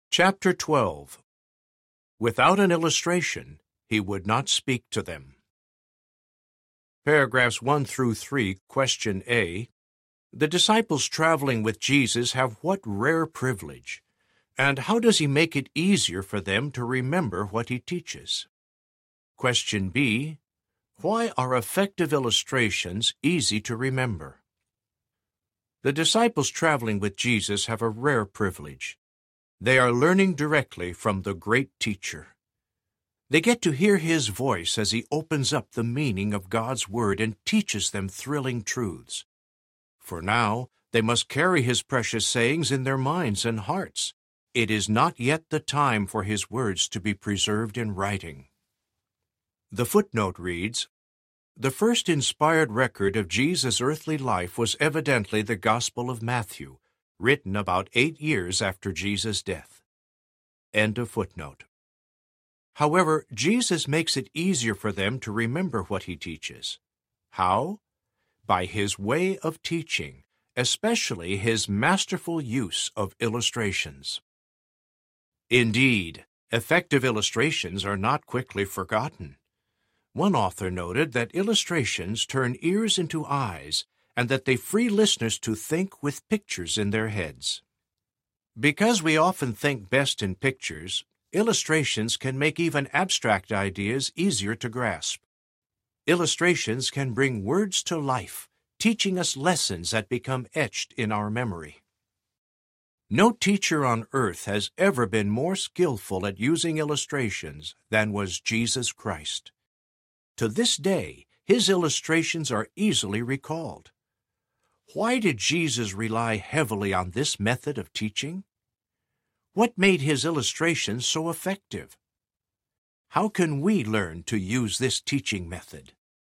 Chapter 12. Without an illustration, he would not speak to them. Paragraphs 1 through 3, question A. The disciples traveling with Jesus have what rare privilege, and how does he make it easier for them to remember what he teaches? Question B. Why are effective illustrations easy to remember? The disciples traveling with Jesus have a rare privilege. They are learning directly from the great teacher. They get to hear his voice as he opens up the meaning of God's word and teaches them thrilling truths. For now, they must carry his precious sayings in their minds and hearts. It is not yet the time for his words to be preserved in writing. The footnote reads, The first inspired record of Jesus' earthly life was evidently the Gospel of Matthew, written about 8 years after Jesus' death. End of footnote. However, Jesus makes it easier for them to remember what he teaches. How? By his way of teaching, especially his masterful use of illustrations. Indeed, effective illustrations are not quickly forgotten. One author noted that illustrations turn ears into eyes and that they free listeners to think with pictures in their heads. Because we often think best in pictures, illustrations can make even abstract ideas easier to grasp. Illustrations can bring words to life, teaching us lessons that become etched in our memory. No teacher on earth has ever been more skillful at using illustrations than was Jesus Christ. To this day, his illustrations are easily recalled. Why did Jesus rely heavily on this method of teaching? What made his illustrations so effective? How can we learn to use this teaching method?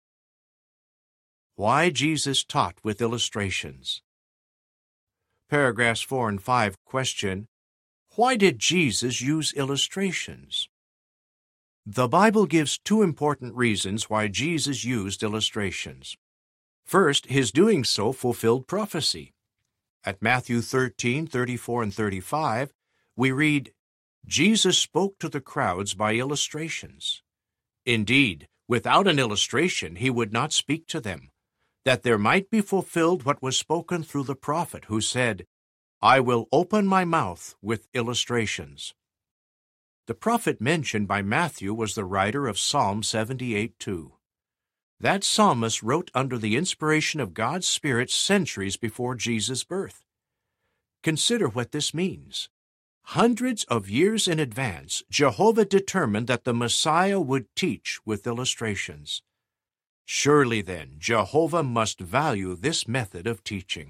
Why Jesus taught with illustrations. Paragraphs 4 and 5 question, Why did Jesus use illustrations? The Bible gives 2 important reasons why Jesus used illustrations. First, his doing so fulfilled prophecy. At Matthew 13:34 and 35, we read, Jesus spoke to the crowds by illustrations. Indeed, without an illustration he would not speak to them, that there might be fulfilled what was spoken through the prophet who said, I will open my mouth with illustrations. The prophet mentioned by Matthew was the writer of Psalm 78:2. That psalmist wrote under the inspiration of God's Spirit centuries before Jesus' birth. Consider what this means. Hundreds of years in advance, Jehovah determined that the Messiah would teach with illustrations. Surely then, Jehovah must value this method of teaching.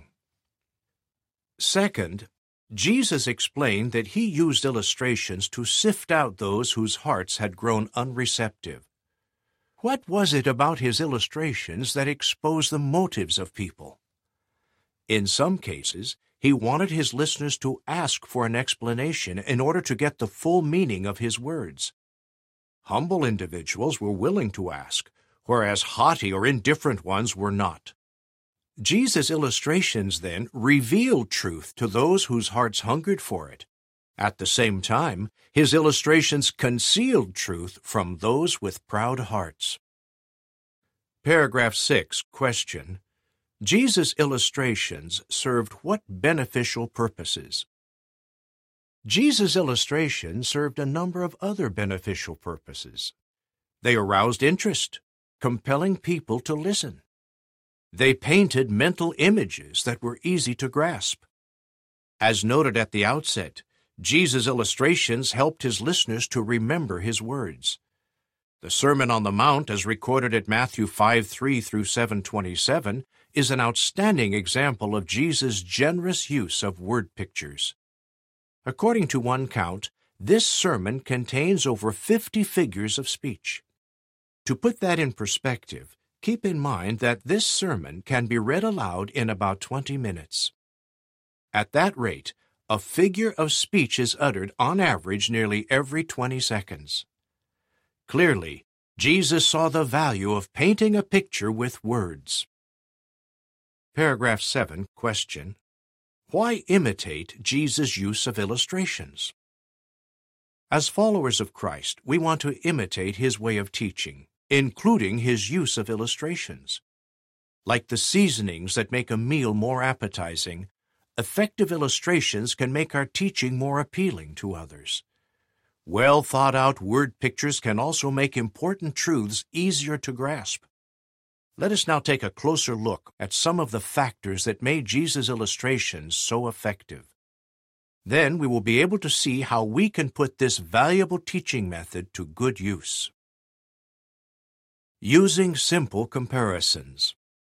Second, Jesus explained that he used illustrations to sift out those whose hearts had grown unreceptive. What was it about his illustrations that exposed the motives of people? In some cases, he wanted his listeners to ask for an explanation in order to get the full meaning of his words. Humble individuals were willing to ask, whereas haughty or indifferent ones were not. Jesus' illustrations, then, revealed truth to those whose hearts hungered for it. At the same time, his illustrations concealed truth from those with proud hearts. Paragraph 6, question. Jesus' illustrations served what beneficial purposes? Jesus' illustrations served a number of other beneficial purposes. They aroused interest, compelling people to listen. They painted mental images that were easy to grasp. As noted at the outset, Jesus' illustrations helped his listeners to remember his words. The Sermon on the Mount, as recorded at Matthew 5:3 through 7:27, is an outstanding example of Jesus' generous use of word pictures. According to one count, this sermon contains over 50 figures of speech. To put that in perspective, keep in mind that this sermon can be read aloud in about 20 minutes. At that rate, a figure of speech is uttered on average nearly every 20 seconds. Clearly, Jesus saw the value of painting a picture with words. Paragraph 7, question. Why imitate Jesus' use of illustrations? As followers of Christ, we want to imitate His way of teaching, including His use of illustrations. Like the seasonings that make a meal more appetizing, effective illustrations can make our teaching more appealing to others. Well-thought-out word pictures can also make important truths easier to grasp. Let us now take a closer look at some of the factors that made Jesus' illustrations so effective. Then we will be able to see how we can put this valuable teaching method to good use. Using simple comparisons.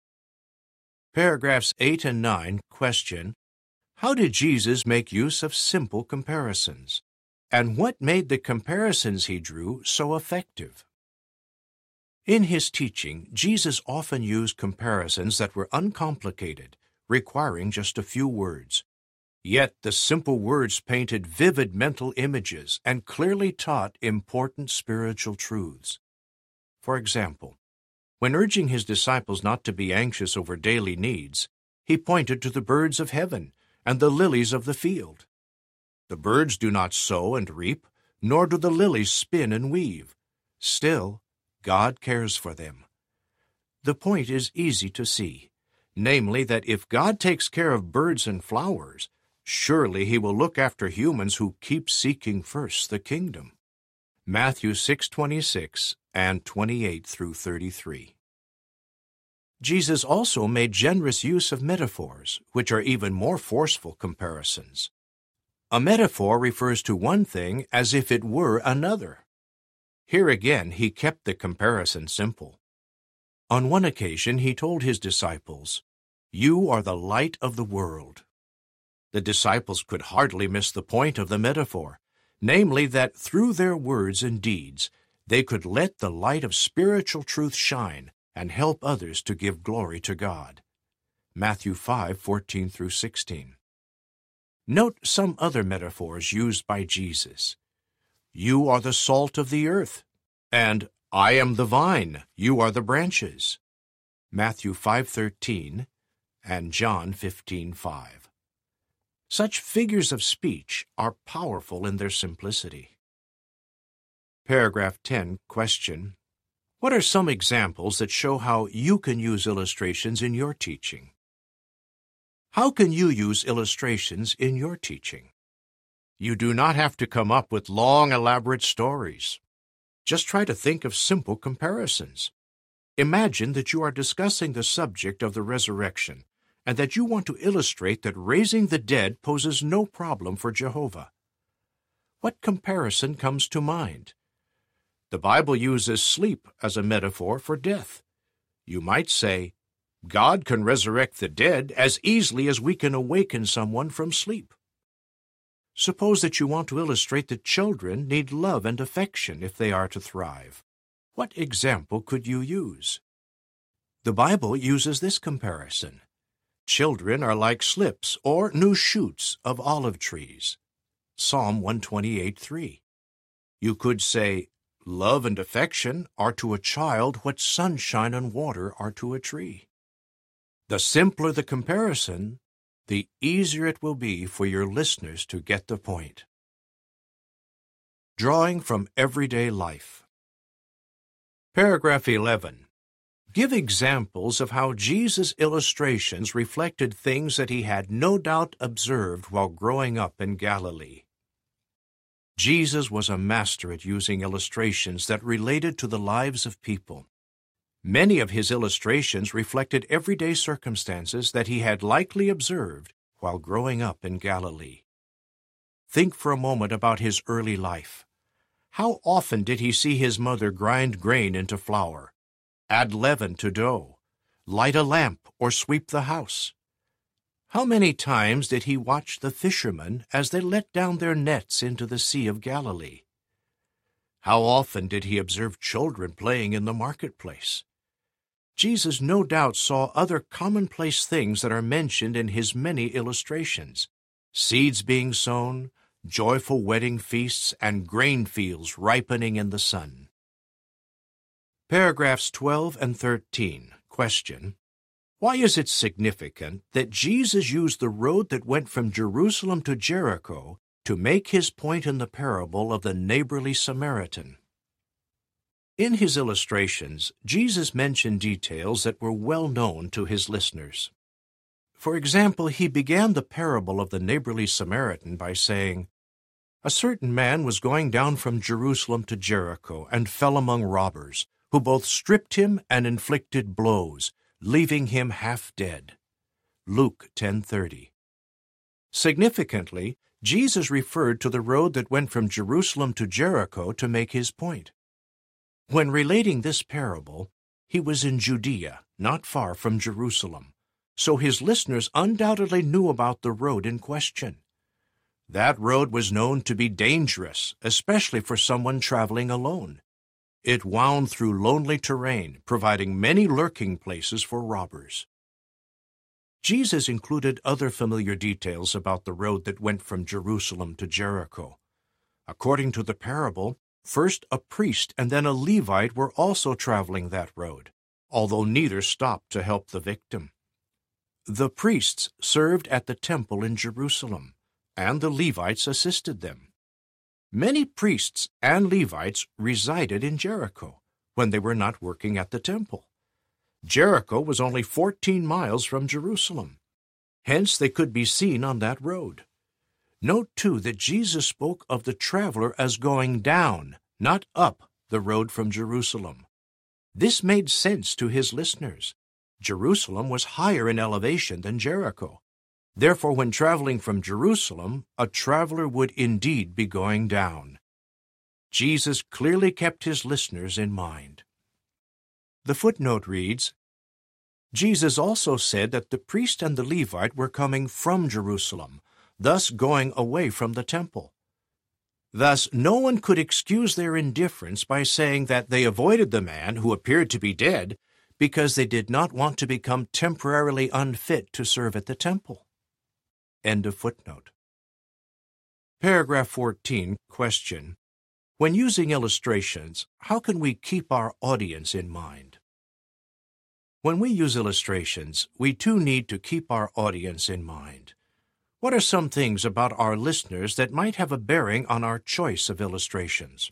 Paragraphs 8 and 9 question, how did Jesus make use of simple comparisons? And what made the comparisons He drew so effective? In His teaching, Jesus often used comparisons that were uncomplicated, requiring just a few words. Yet the simple words painted vivid mental images and clearly taught important spiritual truths. For example, when urging His disciples not to be anxious over daily needs, He pointed to the birds of heaven and the lilies of the field. The birds do not sow and reap, nor do the lilies spin and weave. Still, God cares for them. The point is easy to see, namely that if God takes care of birds and flowers, surely He will look after humans who keep seeking first the kingdom. Matthew 6:26 and 28 through 33. Jesus also made generous use of metaphors, which are even more forceful comparisons. A metaphor refers to one thing as if it were another. Here again He kept the comparison simple. On one occasion He told His disciples, "You are the light of the world." The disciples could hardly miss the point of the metaphor, namely that through their words and deeds they could let the light of spiritual truth shine and help others to give glory to God. Matthew 5:14 through 16. Note some other metaphors used by Jesus. You are the salt of the earth, and I am the vine, you are the branches. Matthew 5:13 and John 15:5. Such figures of speech are powerful in their simplicity. Paragraph 10, question, what are some examples that show how you can use illustrations in your teaching? How can you use illustrations in your teaching? You do not have to come up with long, elaborate stories. Just try to think of simple comparisons. Imagine that you are discussing the subject of the resurrection and that you want to illustrate that raising the dead poses no problem for Jehovah. What comparison comes to mind? The Bible uses sleep as a metaphor for death. You might say, God can resurrect the dead as easily as we can awaken someone from sleep. Suppose that you want to illustrate that children need love and affection if they are to thrive. What example could you use? The Bible uses this comparison. Children are like slips or new shoots of olive trees. Psalm 128:3. You could say, love and affection are to a child what sunshine and water are to a tree. The simpler the comparison, the easier it will be for your listeners to get the point. Drawing from everyday life. Paragraph 11. Give examples of how Jesus' illustrations reflected things that He had no doubt observed while growing up in Galilee. Jesus was a master at using illustrations that related to the lives of people. Many of His illustrations reflected everyday circumstances that He had likely observed while growing up in Galilee. Think for a moment about His early life. How often did He see His mother grind grain into flour, add leaven to dough, light a lamp, or sweep the house? How many times did He watch the fishermen as they let down their nets into the Sea of Galilee? How often did He observe children playing in the marketplace? Jesus no doubt saw other commonplace things that are mentioned in His many illustrations: seeds being sown, joyful wedding feasts, and grain fields ripening in the sun. Paragraphs 12 and 13. Question: why is it significant that Jesus used the road that went from Jerusalem to Jericho to make his point in the parable of the neighborly Samaritan. In his illustrations, Jesus mentioned details that were well known to his listeners. For example, he began the parable of the neighborly Samaritan by saying, "A certain man was going down from Jerusalem to Jericho and fell among robbers, who both stripped him and inflicted blows, leaving him half dead." Luke 10:30. Significantly, Jesus referred to the road that went from Jerusalem to Jericho to make his point. When relating this parable, he was in Judea, not far from Jerusalem, so his listeners undoubtedly knew about the road in question. That road was known to be dangerous, especially for someone traveling alone. It wound through lonely terrain, providing many lurking places for robbers. Jesus included other familiar details about the road that went from Jerusalem to Jericho. According to the parable, first a priest and then a Levite were also traveling that road, although neither stopped to help the victim. The priests served at the temple in Jerusalem, and the Levites assisted them. Many priests and Levites resided in Jericho when they were not working at the temple. Jericho was only 14 miles from Jerusalem. Hence they could be seen on that road. Note, too, that Jesus spoke of the traveler as going down, not up, the road from Jerusalem. This made sense to his listeners. Jerusalem was higher in elevation than Jericho. Therefore, when traveling from Jerusalem, a traveler would indeed be going down. Jesus clearly kept his listeners in mind. The footnote reads, Jesus also said that the priest and the Levite were coming from Jerusalem, thus going away from the temple. Thus, no one could excuse their indifference by saying that they avoided the man who appeared to be dead because they did not want to become temporarily unfit to serve at the temple. End of footnote. Paragraph 14, question. When using illustrations, how can we keep our audience in mind? When we use illustrations, we too need to keep our audience in mind. What are some things about our listeners that might have a bearing on our choice of illustrations?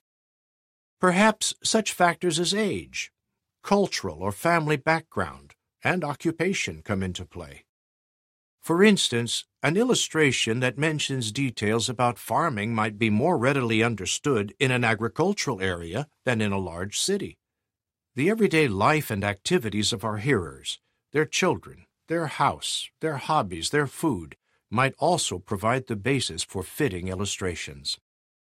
Perhaps such factors as age, cultural or family background, and occupation come into play. For instance, an illustration that mentions details about farming might be more readily understood in an agricultural area than in a large city. The everyday life and activities of our hearers, their children, their house, their hobbies, their food, might also provide the basis for fitting illustrations.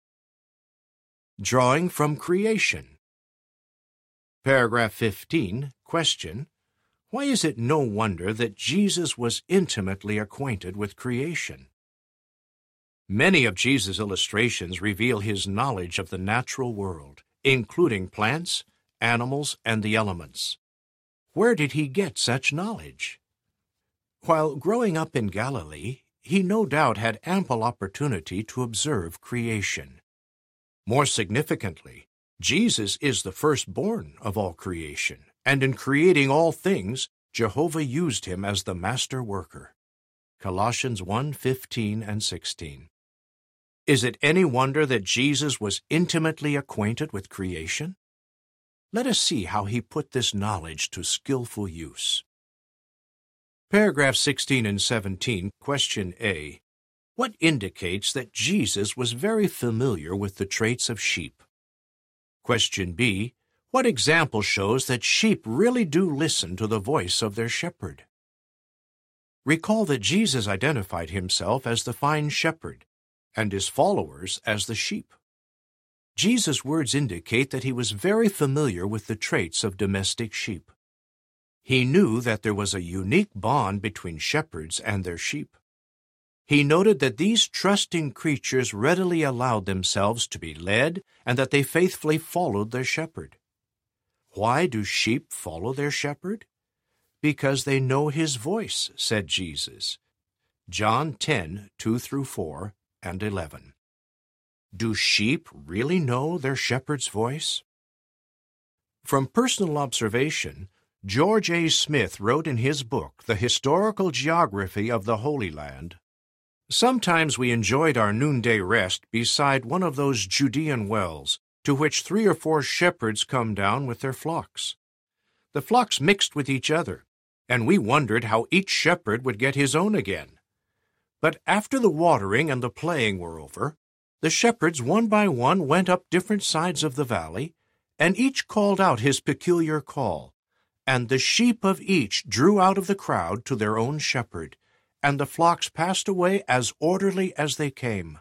Drawing from creation. Paragraph 15, question. Why is it no wonder that Jesus was intimately acquainted with creation? Many of Jesus' illustrations reveal his knowledge of the natural world, including plants, animals, and the elements. Where did he get such knowledge? While growing up in Galilee, he no doubt had ample opportunity to observe creation. More significantly, Jesus is the firstborn of all creation, and in creating all things, Jehovah used him as the master worker. Colossians 1:15 and 16. Is it any wonder that Jesus was intimately acquainted with creation? Let us see how he put this knowledge to skillful use. Paragraphs 16 and 17, question A. What indicates that Jesus was very familiar with the traits of sheep? Question B. What example shows that sheep really do listen to the voice of their shepherd? Recall that Jesus identified himself as the fine shepherd, and his followers as the sheep. Jesus' words indicate that he was very familiar with the traits of domestic sheep. He knew that there was a unique bond between shepherds and their sheep. He noted that these trusting creatures readily allowed themselves to be led and that they faithfully followed their shepherd. Why do sheep follow their shepherd? Because they know his voice, said Jesus. John 10:2-4 and 11. Do sheep really know their shepherd's voice? From personal observation, George A. Smith wrote in his book, The Historical Geography of the Holy Land, Sometimes we enjoyed our noonday rest beside one of those Judean wells, to which 3 or 4 shepherds come down with their flocks. The flocks mixed with each other, and we wondered how each shepherd would get his own again. But after the watering and the playing were over, the shepherds one by one went up different sides of the valley, and each called out his peculiar call, and the sheep of each drew out of the crowd to their own shepherd, and the flocks passed away as orderly as they came.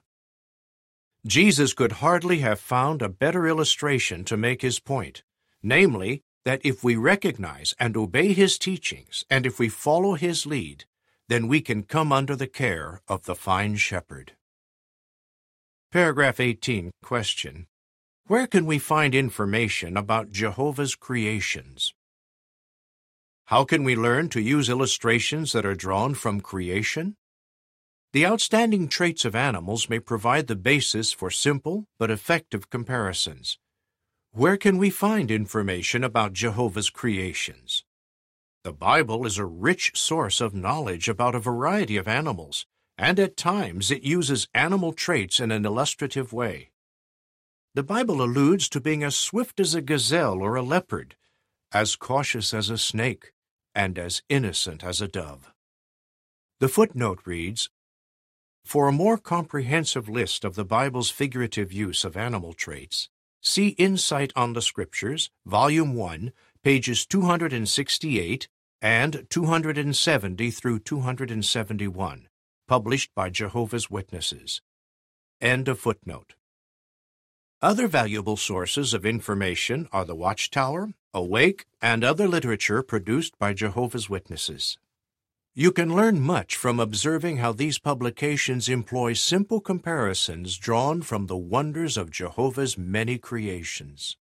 Jesus could hardly have found a better illustration to make his point, namely, that if we recognize and obey his teachings, and if we follow his lead, then we can come under the care of the fine shepherd. Paragraph 18, question. Where can we find information about Jehovah's creations? How can we learn to use illustrations that are drawn from creation? The outstanding traits of animals may provide the basis for simple but effective comparisons. Where can we find information about Jehovah's creations? The Bible is a rich source of knowledge about a variety of animals, and at times it uses animal traits in an illustrative way. The Bible alludes to being as swift as a gazelle or a leopard, as cautious as a snake, and as innocent as a dove. The footnote reads, "For a more comprehensive list of the Bible's figurative use of animal traits, see Insight on the Scriptures, Volume 1, pages 268 and 270 through 271, published by Jehovah's Witnesses." End of footnote. Other valuable sources of information are the Watchtower, Awake, and other literature produced by Jehovah's Witnesses. You can learn much from observing how these publications employ simple comparisons drawn from the wonders of Jehovah's many creations.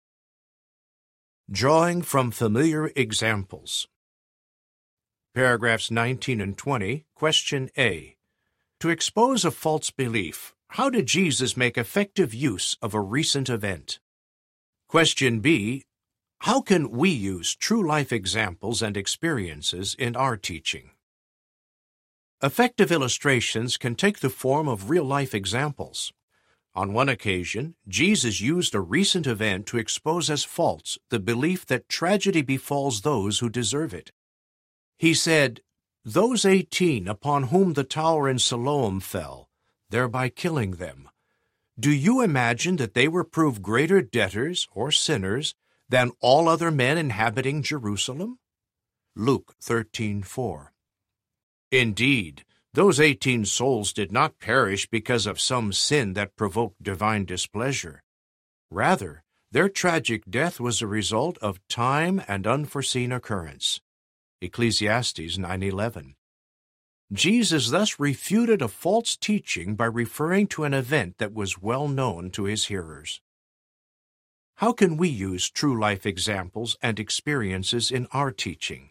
Drawing from familiar examples. Paragraphs 19 and 20, question A. To expose a false belief, how did Jesus make effective use of a recent event? Question B. How can we use true-life examples and experiences in our teaching? Effective illustrations can take the form of real-life examples. On one occasion, Jesus used a recent event to expose as false the belief that tragedy befalls those who deserve it. He said, "Those 18 upon whom the tower in Siloam fell, thereby killing them, do you imagine that they were proved greater debtors or sinners than all other men inhabiting Jerusalem?" Luke 13:4. Indeed, those 18 souls did not perish because of some sin that provoked divine displeasure. Rather, their tragic death was a result of time and unforeseen occurrence. Ecclesiastes 9:11. Jesus thus refuted a false teaching by referring to an event that was well known to his hearers. How can we use true-life examples and experiences in our teaching?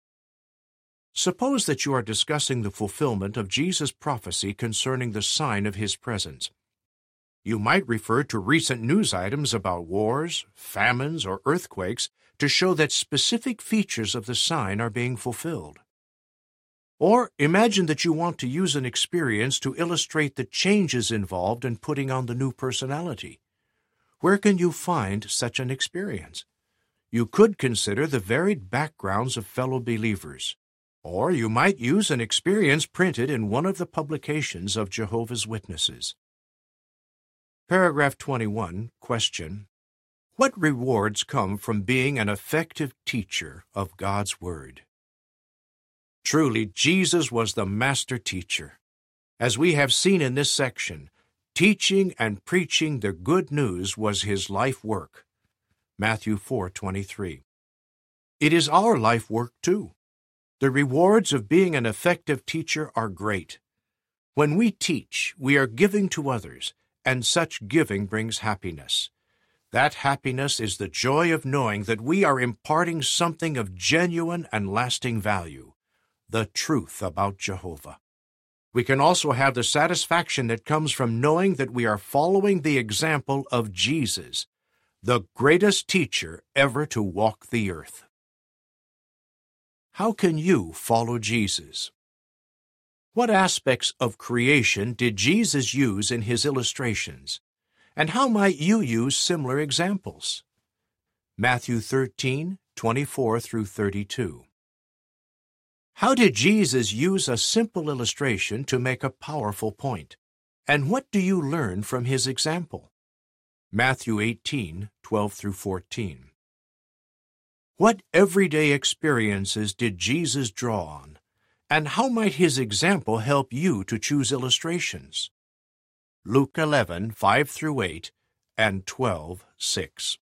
Suppose that you are discussing the fulfillment of Jesus' prophecy concerning the sign of his presence. You might refer to recent news items about wars, famines, or earthquakes to show that specific features of the sign are being fulfilled. Or imagine that you want to use an experience to illustrate the changes involved in putting on the new personality. Where can you find such an experience? You could consider the varied backgrounds of fellow believers, or you might use an experience printed in one of the publications of Jehovah's Witnesses. Paragraph 21, question. What rewards come from being an effective teacher of God's Word? Truly, Jesus was the master teacher. As we have seen in this section, teaching and preaching the good news was his life work. Matthew 4:23. It is our life work too. The rewards of being an effective teacher are great. When we teach, we are giving to others, and such giving brings happiness. That happiness is the joy of knowing that we are imparting something of genuine and lasting value, the truth about Jehovah. We can also have the satisfaction that comes from knowing that we are following the example of Jesus, the greatest teacher ever to walk the earth. How can you follow Jesus? What aspects of creation did Jesus use in his illustrations? And how might you use similar examples? Matthew 13:24 through 32. How did Jesus use a simple illustration to make a powerful point? And what do you learn from his example? Matthew 18:12 through 14. What everyday experiences did Jesus draw on? And how might his example help you to choose illustrations? Luke 11:5 through 8 and 12:6.